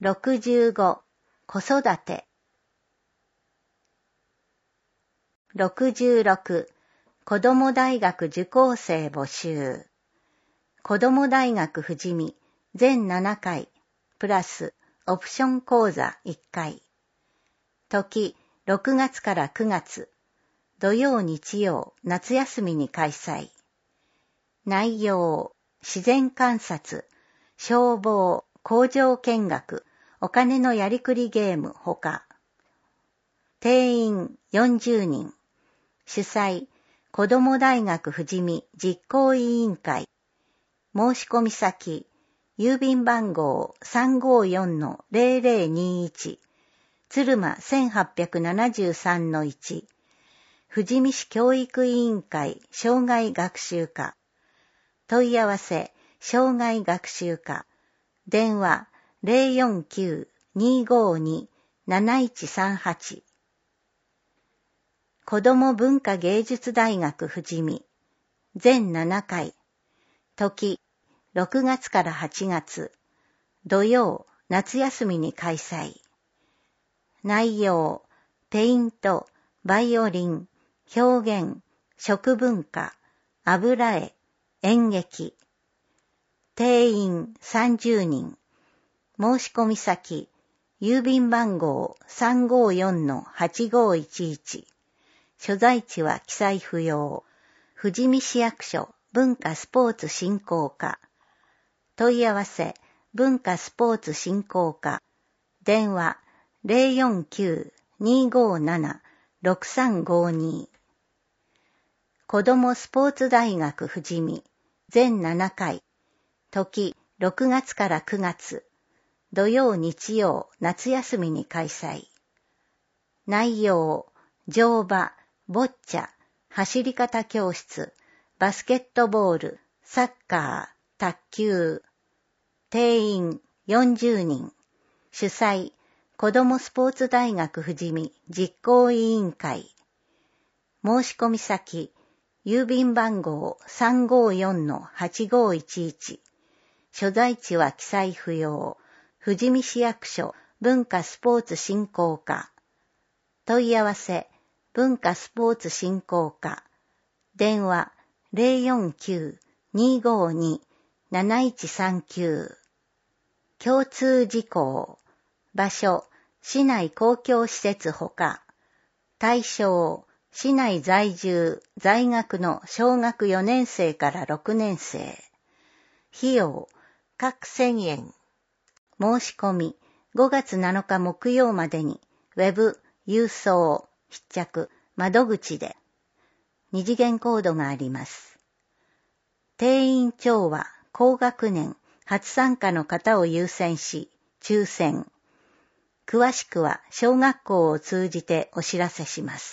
65、子育て。66、子ども大学受講生募集。子ども大学富士見全7回、プラスオプション講座1回。時、6月から9月、土曜日曜夏休みに開催。内容、自然観察、消防、工場見学、お金のやりくりゲームほか。定員40人。主催、子ども大学富士見実行委員会。申し込み先、郵便番号 354-0021、鶴間 1873-1、富士見市教育委員会障害学習課。問い合わせ、障害学習課。電話 049-252-7138。子ども文化芸術大学富士見全7回。時、6月から8月、土曜、夏休みに開催。内容、ペイント、バイオリン、表現、食文化、油絵、演劇。定員30人。申し込み先、郵便番号 354-8511。所在地は記載不要。富士見市役所文化スポーツ振興課。問い合わせ、文化スポーツ振興課。電話 049-257-6352。子どもスポーツ大学富士見全7回。時、6月から9月。土曜日曜夏休みに開催。内容、乗馬、ボッチャ、走り方教室、バスケットボール、サッカー、卓球。定員40人。主催、子どもスポーツ大学富士見実行委員会。申し込み先、郵便番号 354-8511。所在地は記載不要。富士見市役所文化スポーツ振興課。問い合わせ、文化スポーツ振興課。電話 049-252-7139。共通事項。場所、市内公共施設ほか。対象、市内在住、在学の小学4年生から6年生。費用、各1000円。申し込み、5月7日木曜までに、ウェブ、郵送、必着、窓口で。2次元コードがあります。定員長は、高学年、初参加の方を優先し、抽選。詳しくは、小学校を通じてお知らせします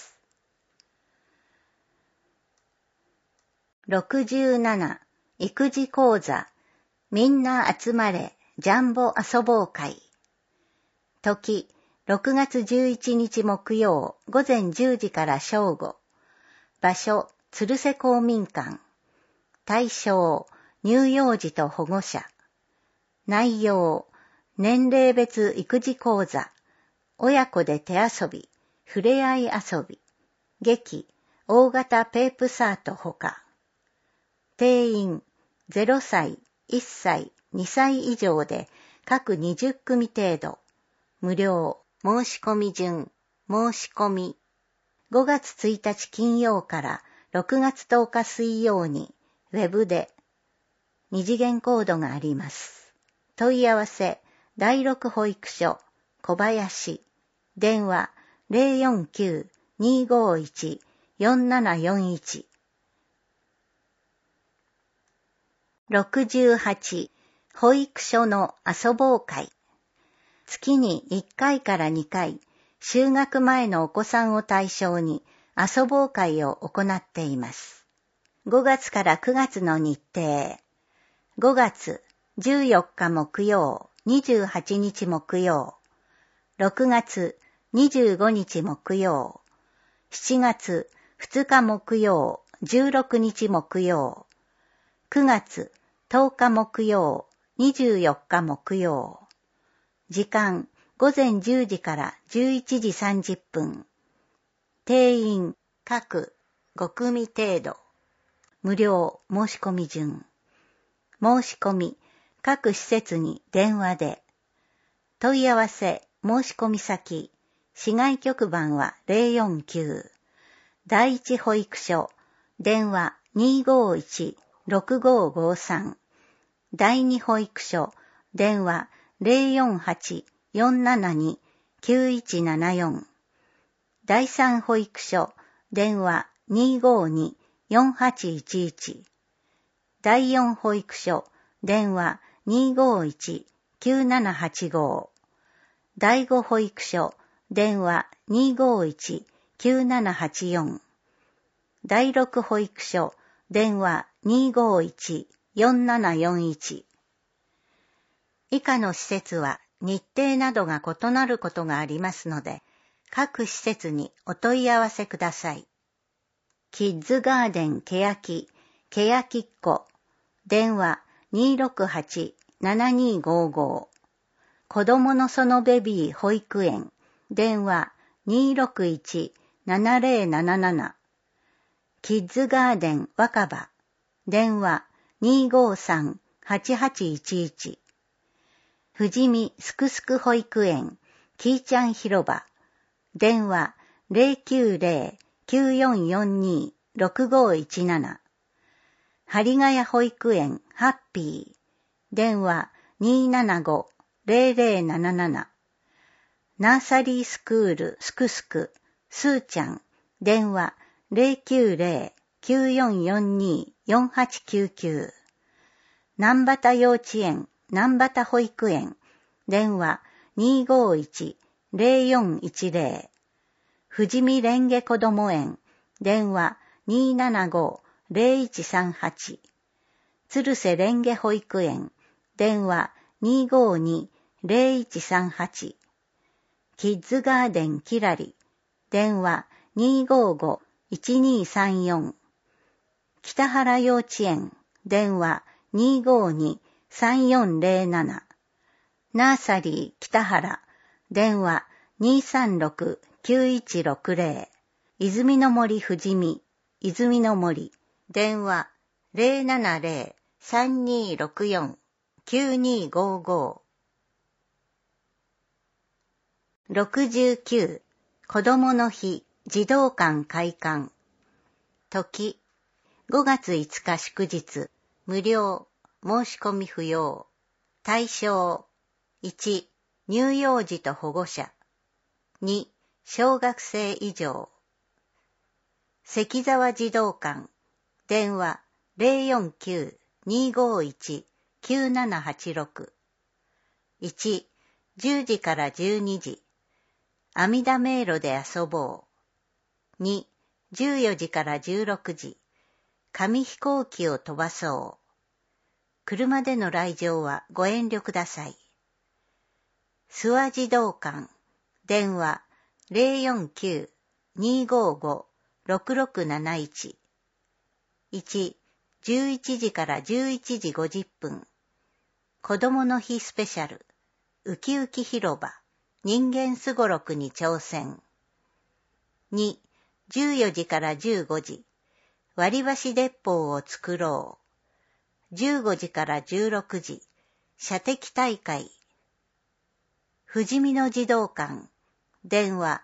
。67、育児講座。みんな集まれ、ジャンボ遊ぼう会。時、6月11日木曜午前10時から正午。場所、鶴瀬公民館。対象、乳幼児と保護者。内容、年齢別育児講座。親子で手遊び、ふれあい遊び。劇、大型ペープサートほか。定員、0歳、1歳、2歳以上で各20組程度。無料。申し込み順。申し込み。5月1日金曜から6月10日水曜にウェブで2次元コードがあります。問い合わせ、第6保育所、小林。電話 049-251-4741。68、保育所の遊ぼう会。月に1回から2回、就学前のお子さんを対象に遊ぼう会を行っています。5月から9月の日程。5月14日木曜、28日木曜。6月25日木曜。7月2日木曜、16日木曜。9月10日木曜、24日木曜。 時間午前10時から11時30分。定員各5組程度。無料申し込み順。申し込み各施設に電話で。問い合わせ申し込み先。市外局番は049。第一保育所。電話251-6553。第二保育所。電話048-472-9174。第三保育所。電話252-4811。第四保育所。電話251-9785。第五保育所。電話251-9784。第六保育所。電話251-4741。以下の施設は日程などが異なることがありますので、各施設にお問い合わせください。キッズガーデンけやきっこ。電話268-7255。子供のそのベビー保育園。電話261-7077。キッズガーデン若葉。電話253-8811。富士見すくすく保育園キーちゃん広場。電話090-9442-6517。針ヶ谷保育園ハッピー。電話275-0077。ナーサリースクールすくすくすーちゃん。電話090-9442-4899。南畑幼稚園南畑保育園。電話251-0410。富士見蓮華こども園。電話275-0138。鶴瀬蓮華保育園。電話252-0138。キッズガーデンきらり。電話255-1234。北原幼稚園。電話252-3407。ナーサリー北原。電話236-9160。泉の森富士見。泉の森。電話070-3264-9255。69. 子供の日児童館開館。時5月5日祝日。無料申し込み不要。対象1、乳幼児と保護者。2、小学生以上。関沢児童館。電話049-251-9786。1、10時から12時。阿弥陀迷路で遊ぼう。2、14時から16時。紙飛行機を飛ばそう。車での来場はご遠慮ください。諏訪児童館。電話049-255-6671。1、11時から11時50分。子供の日スペシャル。ウキウキ広場。人間すごろくに挑戦。2、14時から15時。割り箸鉄砲を作ろう。15時から16時。射的大会。富士見の児童館。電話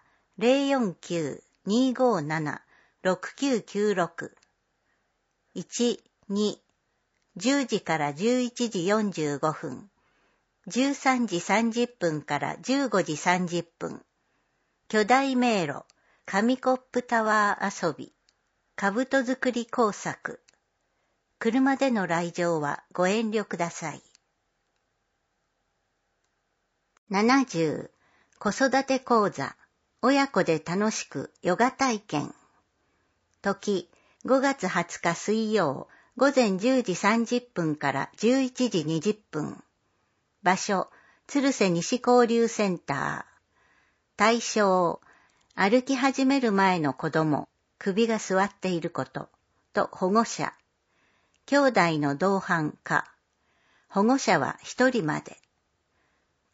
049-257-6996。1、2、10時から11時45分。13時30分から15時30分。巨大迷路、紙コップタワー遊び、兜作り工作。車での来場はご遠慮ください。70. 子育て講座、親子で楽しくヨガ体験。時、5月20日水曜、午前10時30分から11時20分。場所、鶴瀬西交流センター。対象、歩き始める前の子供、首が座っていることと保護者。兄弟の同伴か。保護者は1人まで。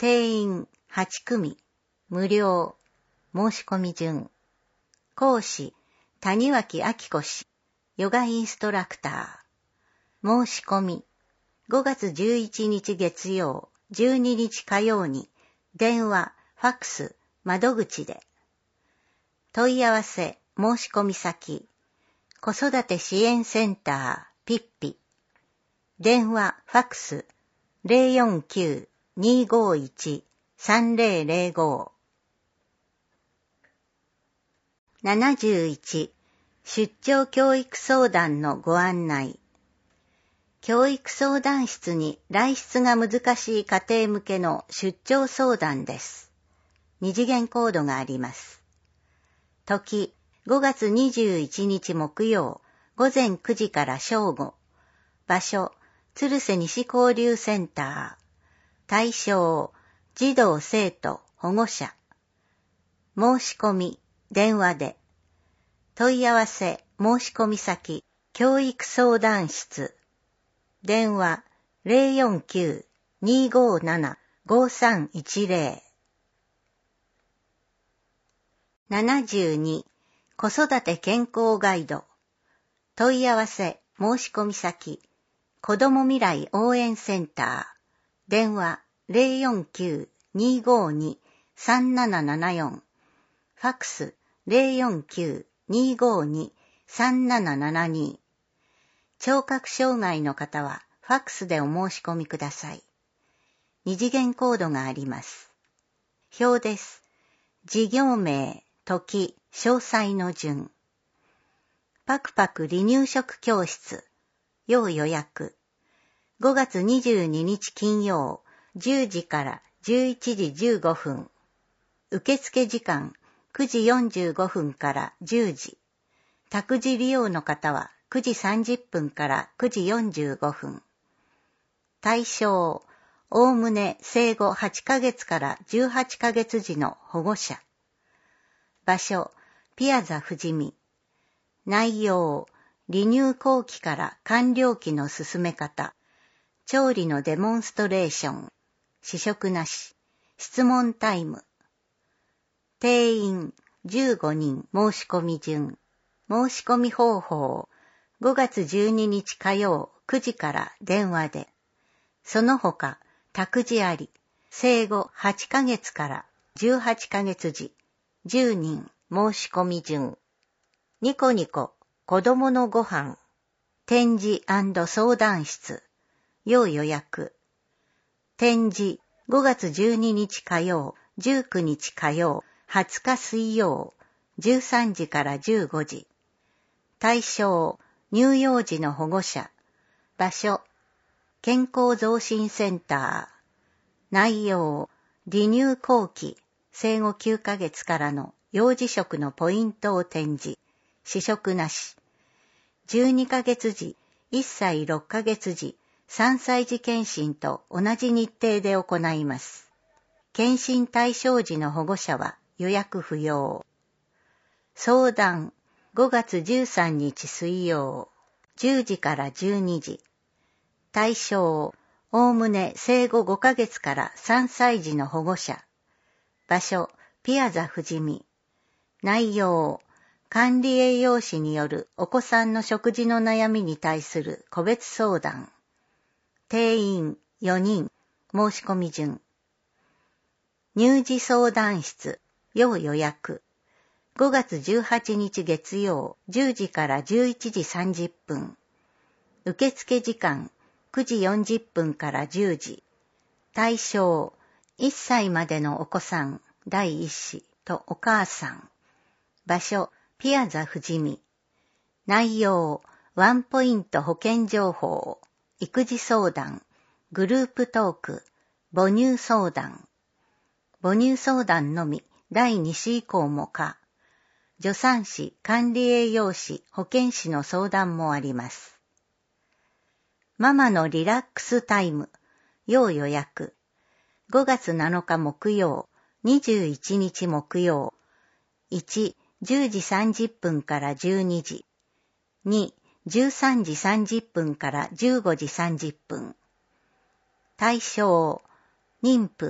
定員8組、無料、申し込み順。講師、谷脇明子氏、ヨガインストラクター。申し込み、5月11日月曜、12日火曜に、電話、ファックス、窓口で。問い合わせ、申し込み先、子育て支援センター、ピッピ。電話、ファックス、049-251-3005。71、出張教育相談のご案内。教育相談室に来室が難しい家庭向けの出張相談です。二次元コードがあります。時、5月21日木曜、午前9時から正午。場所、鶴瀬西交流センター。対象、児童生徒保護者。申し込み、電話で。問い合わせ、申し込み先、教育相談室。電話、049-257-5310。72、子育て健康ガイド。問い合わせ、申し込み先、子ども未来応援センター。電話、049-252-3774。ファックス、049-252-3772。聴覚障害の方はファックスでお申し込みください。二次元コードがあります。表です。事業名、時、詳細の順。パクパク離乳食教室。要予約。5月22日金曜、10時から11時15分。受付時間、9時45分から10時。託児利用の方は9時30分から9時45分。対象、おおむね生後8ヶ月から18ヶ月時の保護者。場所、ピアザ富士見。内容、離乳後期から完了期の進め方。調理のデモンストレーション。試食なし。質問タイム。定員15人申し込み順。申し込み方法。5月12日火曜9時から電話で。その他、託児あり。生後8ヶ月から18ヶ月時。10人申し込み順。ニコニコ子供のご飯。展示&相談室。要予約。展示5月12日火曜、19日火曜、20日水曜、13時から15時。対象、乳幼児の保護者。場所、健康増進センター。内容、離乳後期、生後9ヶ月からの幼児食のポイントを展示。試食なし。12ヶ月時、1歳6ヶ月時、3歳児検診と同じ日程で行います。検診対象時の保護者は予約不要。相談、5月13日水曜、10時から12時。対象、おおむね生後5ヶ月から3歳児の保護者。場所、ピアザ富士見。内容、管理栄養士によるお子さんの食事の悩みに対する個別相談。定員4人、申し込み順。乳児相談室、要予約。5月18日月曜、10時から11時30分。受付時間、9時40分から10時。対象、1歳までのお子さん、第一子とお母さん。場所、ピアザ富士見。内容、ワンポイント保険情報、育児相談、グループトーク、母乳相談。母乳相談のみ、第2子以降も可。助産師、管理栄養士、保健師の相談もあります。ママのリラックスタイム、要予約。5月7日木曜、21日木曜。1、10時30分から12時。2、13時30分から15時30分。対象、妊婦、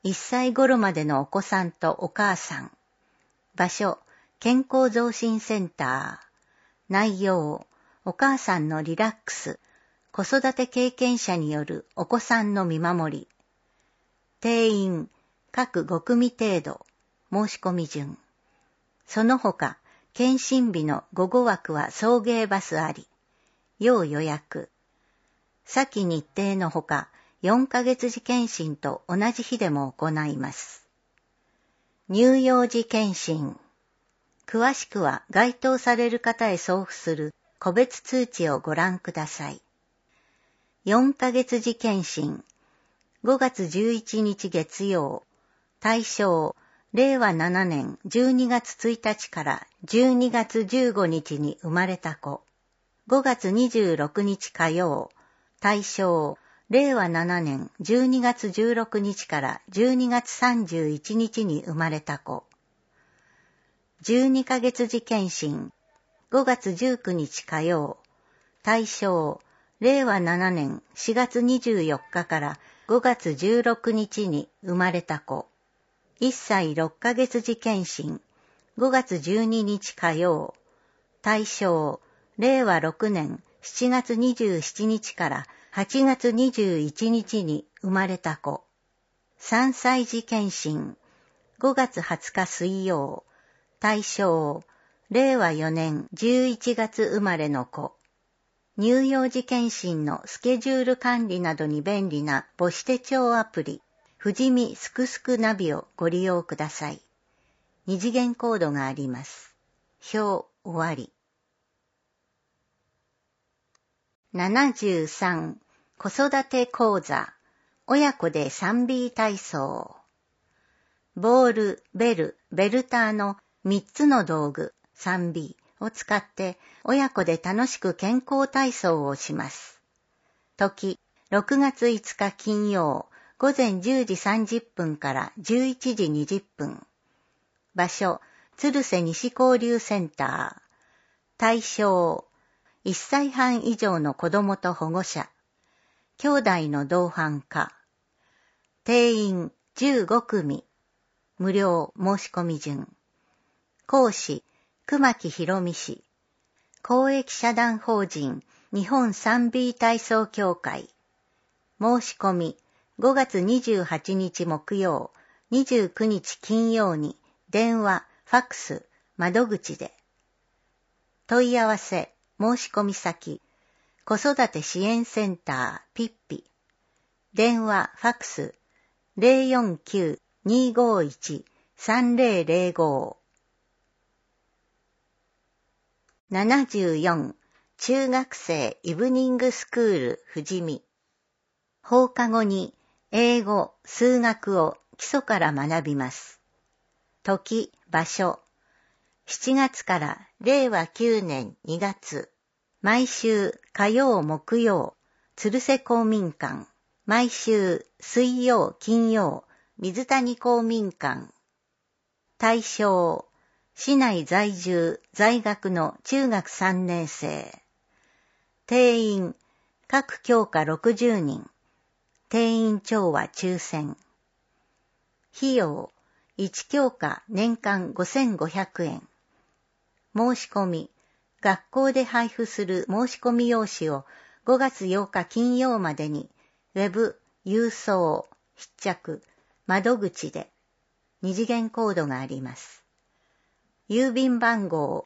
1歳頃までのお子さんとお母さん。場所、健康増進センター。内容、お母さんのリラックス。子育て経験者によるお子さんの見守り。定員、各5組程度。申し込み順。その他、検診日の午後枠は送迎バスあり。要予約。先日程のほか、4ヶ月時検診と同じ日でも行います。乳幼児検診。詳しくは該当される方へ送付する個別通知をご覧ください。4ヶ月時検診。5月11日月曜。対象、令和7年12月1日から12月15日に生まれた子。5月26日火曜。対象、令和7年12月16日から12月31日に生まれた子。12ヶ月時検診。5月19日火曜。対象、令和7年4月24日から5月16日に生まれた子。1歳6ヶ月時検診。5月12日火曜。対象、令和6年7月27日から8月21日に生まれた子。3歳児検診。5月20日水曜。対象、令和4年11月生まれの子。乳幼児検診のスケジュール管理などに便利な母子手帳アプリ、富士見すくすくナビをご利用ください。2次元コードがあります。表終わり。73、子育て講座、親子で 3B 体操。ボール、ベル、ベルターの3つの道具 3B を使って親子で楽しく健康体操をします。時、6月5日金曜、午前10時30分から11時20分。場所、鶴瀬西交流センター。対象、1歳半以上の子供と保護者。兄弟の同伴か。定員15組。無料申し込み順。講師、熊木博美氏。公益社団法人日本 3B 体操協会。申し込み、5月28日木曜、29日金曜に電話、ファックス、窓口で。問い合わせ、申し込み先、子育て支援センターピッピ。電話、ファックス、049-251-3005。74、中学生イブニングスクール富士見。放課後に英語、数学を基礎から学びます。時、場所。7月から令和9年2月。毎週火曜木曜、鶴瀬公民館。毎週水曜金曜、水谷公民館。対象、市内在住在学の中学3年生。定員、各教科60人。定員長は抽選。費用、1教科年間5500円。申し込み、学校で配布する申し込み用紙を5月8日金曜までに、ウェブ、郵送、必着、窓口で、2次元コードがあります。郵便番号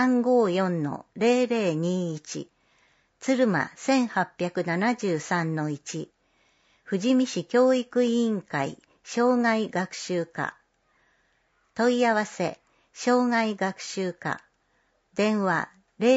354-0021、鶴間 1873-1、富士見市教育委員会障害学習課。問い合わせ、障害学習課。電話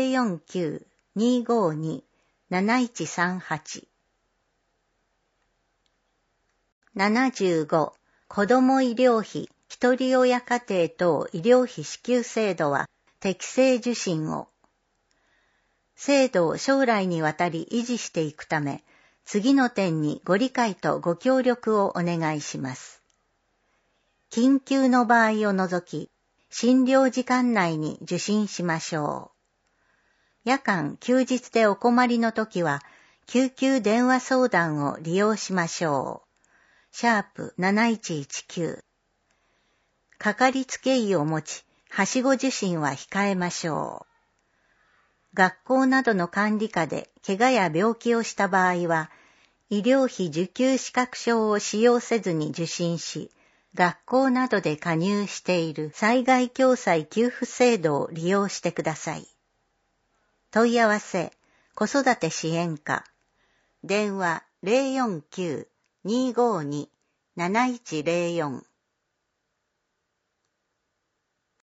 049-252-7138。75、子ども医療費、一人親家庭等医療費支給制度は適正受診を。制度を将来にわたり維持していくため、次の点にご理解とご協力をお願いします。緊急の場合を除き、診療時間内に受診しましょう。夜間・休日でお困りのときは、救急電話相談を利用しましょう。 #7119。かかりつけ医を持ち、はしご受診は控えましょう。学校などの管理下で怪我や病気をした場合は、医療費受給資格証を使用せずに受診し、学校などで加入している災害共済給付制度を利用してください。問い合わせ、子育て支援課。電話 049-252-7104